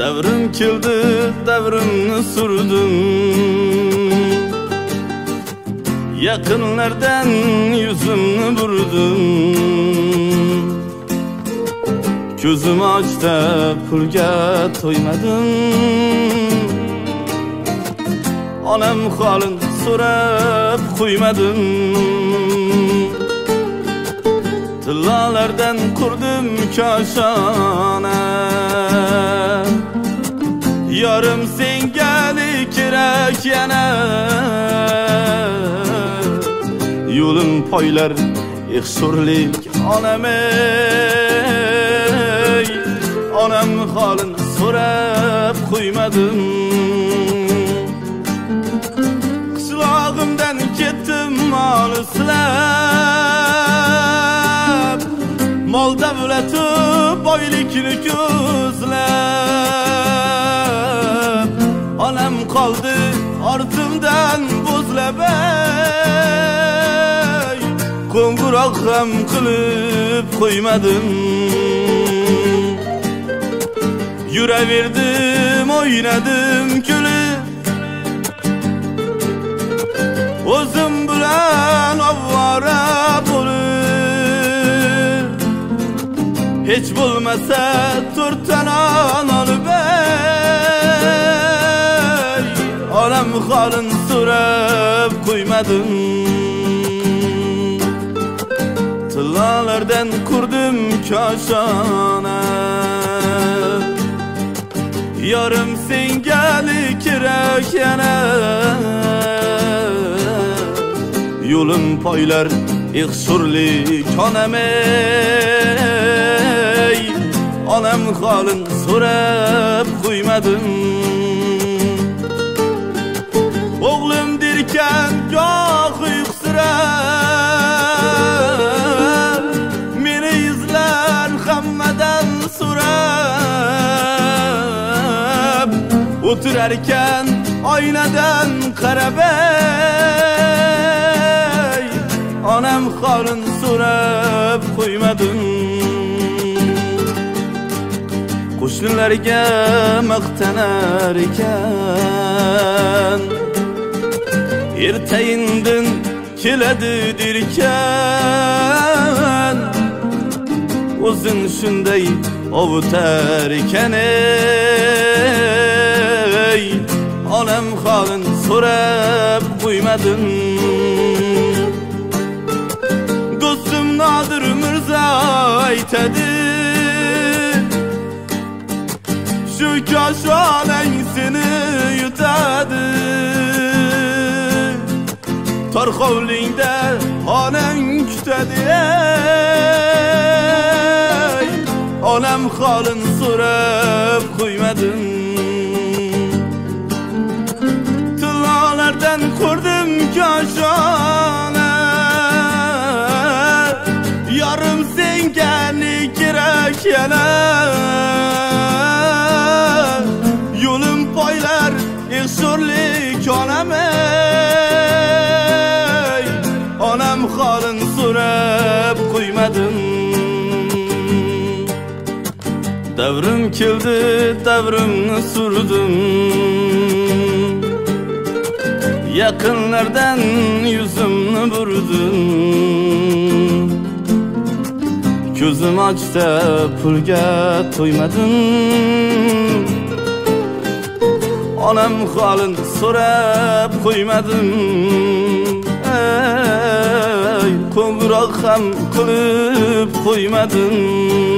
Devrim keldi, devrimni surdum. Yaqinlardan yuzimni burdim. Ko'zim ochdi, pulga to'ymadim. Onam holin so'rab qo'ymadim. Tillolardan qurdim koshona. Yorim senga kerak yana. Yo'lim poylar ihsurlik onam ey. Onam holin so'rab qo'ymadim. Qishlog'imdan ketdim mol izlab. Mol davlati boylikni ko'zlab. Onam qoldi ortimdan bo'zlab. Qo'ng'iroq ham qilib qo'ymadim. Yuraverdim, o'ynadim kulib. O'zim bilan ovvora bo'lib. Hech bo'lmasa to'rttanon olib ey. Onam holin so'rab qo'ymadim. Tillolardan qurdim koshona. Yorim senga kerak yana. Yo'lim poylar ihsurlik onam ey. Onam holin so'rab qo'ymadim. O'g'lim derkan goh uyqusirab. Meni izlar hammadan so'rab. O'tirarkan oynadan qarab ey. Onam holin so'rab qo'ymadim. Qo'shnilarga maqtanar ekan. Ertayindin keladi derkan. O'zin shunday ovutar ekan ey. Onam holin so'rab qo'ymadim. Do'stim Nodir Mirzo aytadi. Shu koshonang seni yutadi. Tor hovlingda onang kutadi ey. Onam holin so'rab qo'ymadim. Tillolardan qurdim koshona. Yorim senga kerak yana. Yo'lim poylar ihsurlik onam ey. Onam holin so'rab qo'ymadim. Devrim keldi, devrimni surdum. Yaqinlardan yuzimni burdim. Ko'zim ochdi, pulga to'ymadim. Onam holin so'rab qo'ymadim. Ey, qo'ng'iroq ham qilib qo'ymadim.